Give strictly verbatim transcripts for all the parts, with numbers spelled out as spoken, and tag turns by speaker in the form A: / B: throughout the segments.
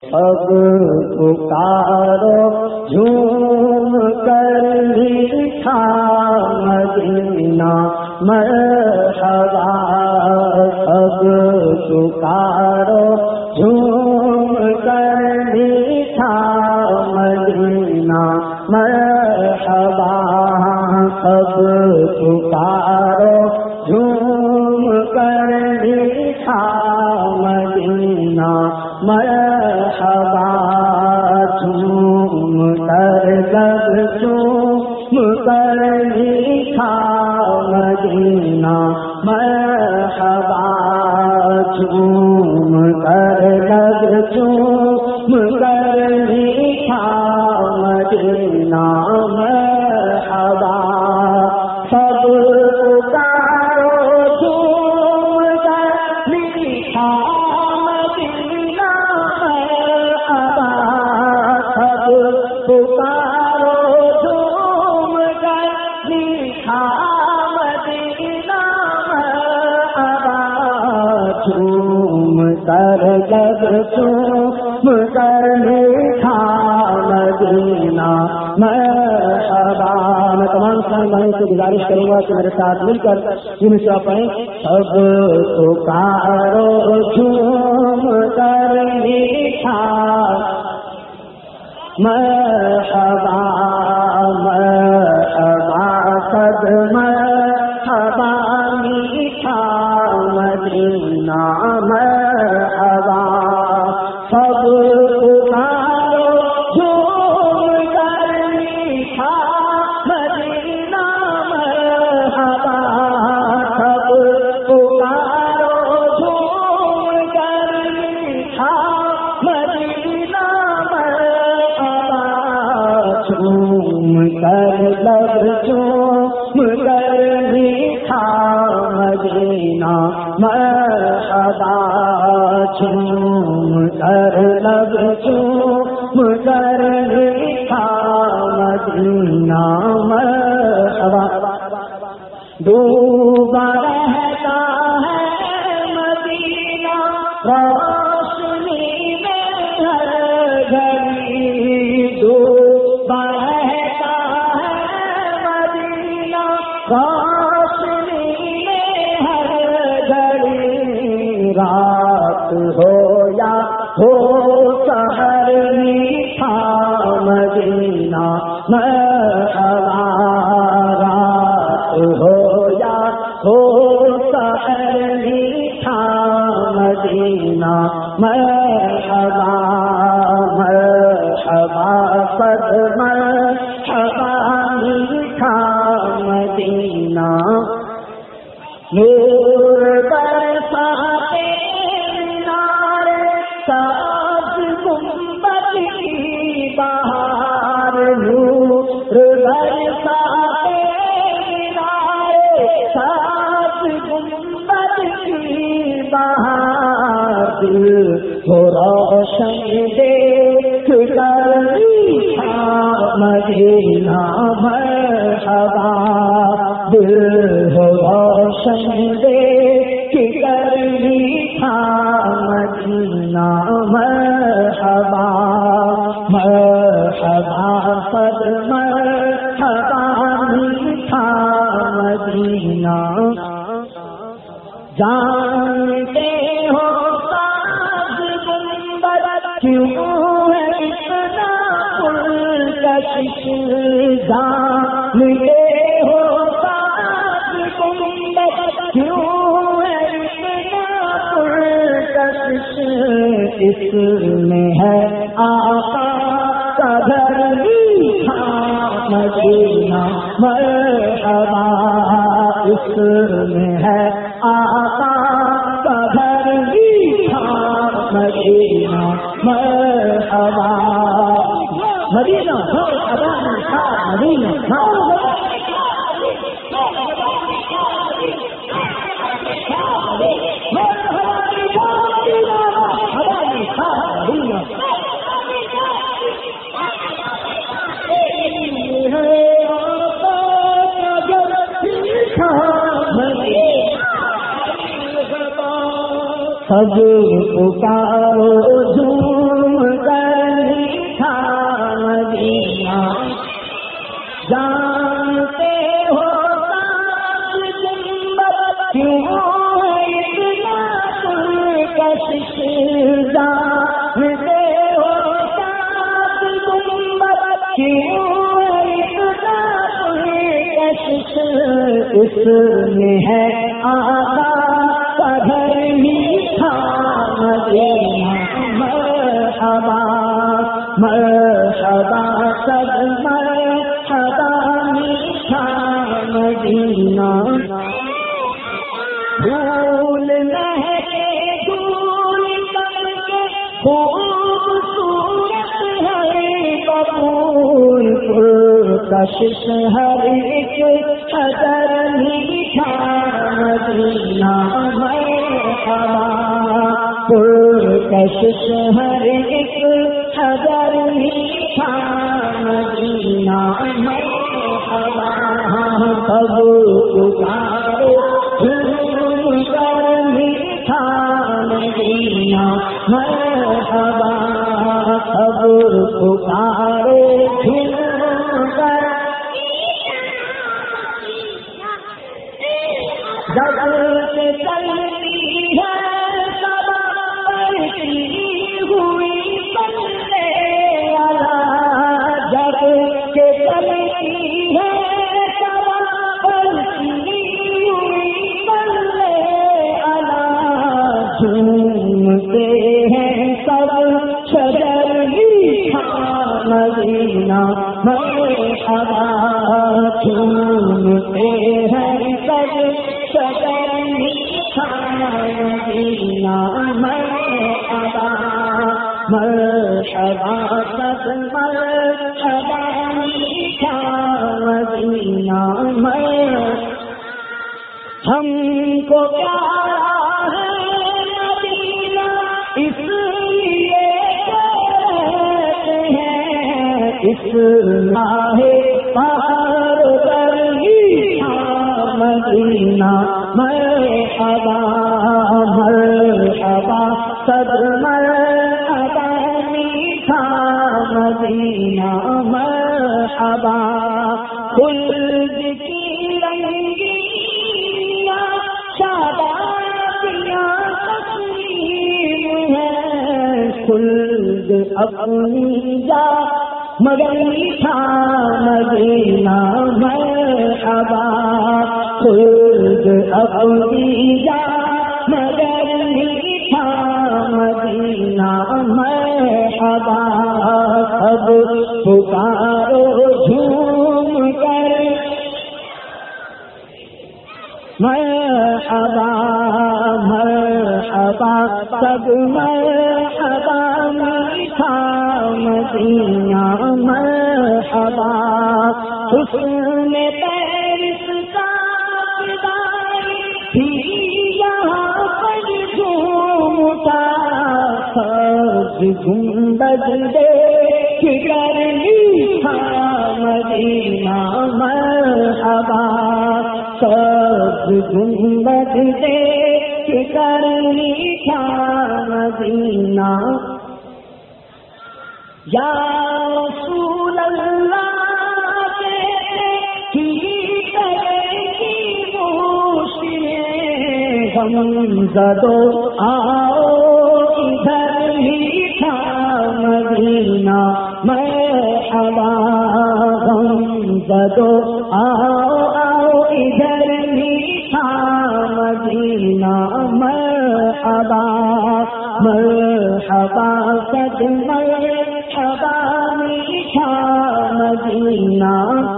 A: اب پکارو جھوم کر لکھا مدینہ مرحبا، اب پکارو جھوم کر لکھا مدینہ مرحبا، اب پکارو جھوم کر لکھا مدینہ مرحبا، جھوم کر لب چوم کر لکھا مدینہ مرحبا، جھوم کر لب چوم کر لکھا مدینہ مرحبا، سب پکارو جھوم کر لکھا مدینہ مرحبا، سب پکارو جھوم کر لکھا مدینہ مرحبا، جھوم کر لب چوم کر لکھا مدینہ مرحبا۔ میں تمام سامنے بھائی سے گزارش کروں گا کہ میرے ساتھ مل کر یہ نشا پڑھیں، سب پکارو جھوم کر لکھا مرحبا، مرحبا قد مرحبا لکھا مدینہ مرحبا، سب پکارو جھوم کر لکھا مدینہ مرحبا، سب پکارو جھوم کر لکھا مدینہ مرحبا، جھوم کر لب چوم کر لکھا مدینہ مرحبا، جھوم کر لب چوم کر لکھا مدینہ مرحبا، ڈوبا رہتا ہے مدینہ روشنی میں ہر گھڑی، ڈوبا رہتا ہے مدینہ روشنی میں ہر گھڑی، رات ہو یا ہو سحر میٹھا مدینہ مرحبا، رات ہو یا ہو سحر میٹھا مدینہ مرحبا، مرحبا قد مرحبا میٹھا مدینہ، نور برساتے مینارے سبز گنبد کی بہار، نور برساتے مینارے سبز گنبد کی بہار، دل کو روشن دیکھ کر لکھا مدینہ مرحبا، دل کو روشن دیکھ کر لکھا مدینہ مرحبا، مرحبا قد مرحبا لکھا مدینہ، جانتے ہو ساز گنبد کیوں ہے اتنا پرکشش، جانتے ہو ساز گنبد کیوں ہے اتنا پرکشش، اس میں ہے آقا کا گھر لکھا مدینہ مرحبا، اس میں ہے آقا کا گھر لکھا مدینہ مرحبا، مدینہ مرحبا لکھا مدینہ مرحبا، سب پکارو جھوم اس میں ہے آقا کا گھر میٹھا مدینہ مرحبا مرحبا سب مرحبا میٹھا مدینہ پھول مہکے گل کر کے خوبصورت ہے کپور پرکشش ہر ایک قدر میٹھا مدینہ مرحبا پرکشش ہر ایک قدر میٹھا مدینہ مرحبا سب پکارو میٹھا مدینہ مرحبا سب پکارو جھوم کر جب سے چلتی ہے سب بڑھتی ہوئی بندے والا جب سے چلتی ہے سب بڑھتی ہوئی بندے والا جھومتے ہیں سب شجر میٹھا مدینہ مرحبا جھومتے ہیں سب شجر میٹھا مدینہ مرحبا مرحبا سب مرحبا میٹھا مدینہ مرحبا ہم کو پیارا ہے مدینہ اس لیے کہتے ہیں اس ماہ پار پر میٹھا مدینہ مرحبا مرحبا سب مرحبا میٹھا مدینہ مرحبا خلد کی رنگینیاں شادابیاں تسلیم ہے خلد اپنی جا مگر میٹھا مدینہ مرحبا خلد اپنی جا مگر میٹھا مدینہ مرحبا سب پکارو جھوم کر مرحبا مرحبا سب مرحبا میٹھا مدینہ مرحبا حسن پیرس کا فدائی تھی یہاں پر جھومتا سب گنبد دیکھ کر میٹھا مدینہ مرحبا سب گنبد دیکھ کر میٹھا مدینہ یا رسول اللہ کی کرے کی مشکلیں غم زدو آؤ ادھر میٹھا مدینہ مرحبا غم زدو آؤ آؤ ادھر میٹھا مدینہ مرحبا مرحبا سد مرحبا میٹھا مدینہ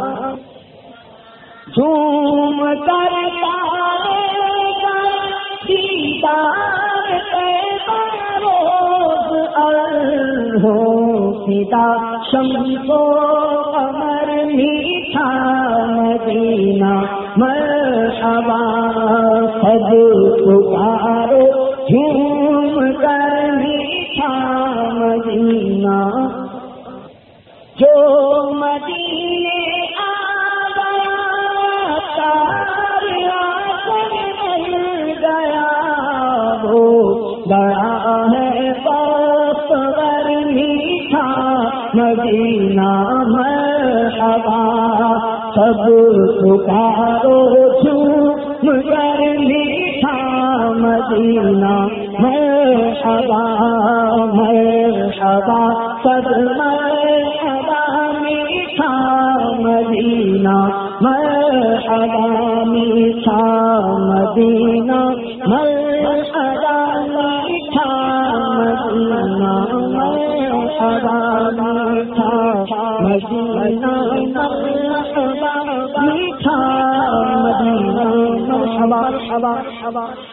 A: جھوم کر تارے کا دیدار طیبہ روز ہو فدا شمس و قمر میٹھا مدینہ مرحبا سب پکارو جھوم کر میٹھا مدینہ جو مدینے آ گیا تار آسن مل گیا وہ بڑا ہے بختور میٹھا مدینہ مرحبا سب پکارو جھوم کر میٹھا مدینہ مرحبا مرحبا سب مرحبا میٹھا مدینہ مرحبا میٹھا مدینہ مرحبا میٹھا مدینہ مرحبا میٹھا مدینہ مرحبا میٹھا مدینہ مرحبا مرحبا